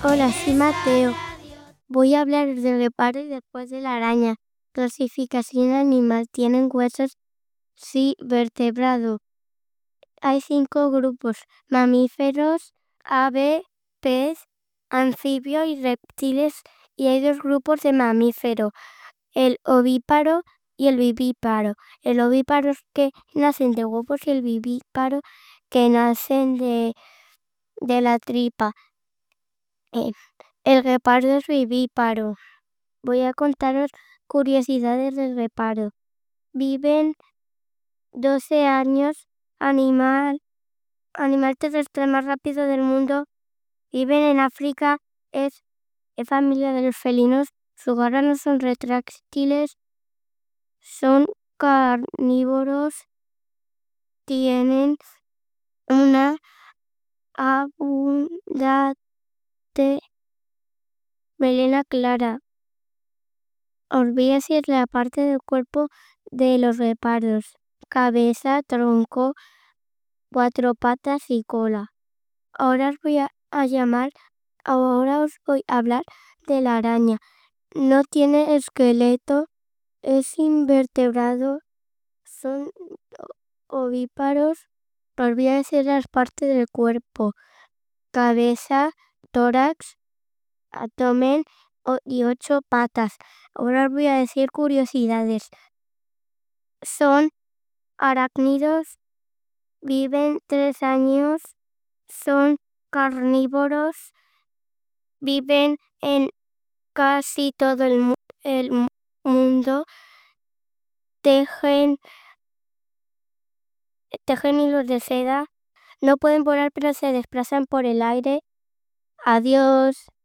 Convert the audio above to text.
Hola, soy Mateo. Voy a hablar del guepardo y después de la araña. Clasificación animal. Tienen huesos, sí, vertebrado. Hay 5 grupos: mamíferos, ave, pez, anfibio y reptiles. Y hay 2 grupos de mamíferos: el ovíparo y el vivíparo. El ovíparo es que nacen de huevos y el vivíparo que nacen de la tripa. El guepardo es vivíparo. Voy a contaros curiosidades del guepardo. Viven 12 años, animal terrestre más rápido del mundo. Viven en África, es familia de los felinos. Sus garras no son retráctiles, son carnívoros. Tienen una abundante melena clara. Os voy a decir la parte del cuerpo de los guepardos: cabeza, tronco, 4 patas y cola. Ahora os voy a hablar de la araña. No tiene esqueleto, es invertebrado, son ovíparos. Os voy a decir las partes del cuerpo: cabeza, tórax, abdomen y 8 patas. Ahora os voy a decir curiosidades. Son arácnidos, viven 3 años, son carnívoros, viven en casi todo el mundo, tejen hilos de seda, no pueden volar pero se desplazan por el aire. Adiós.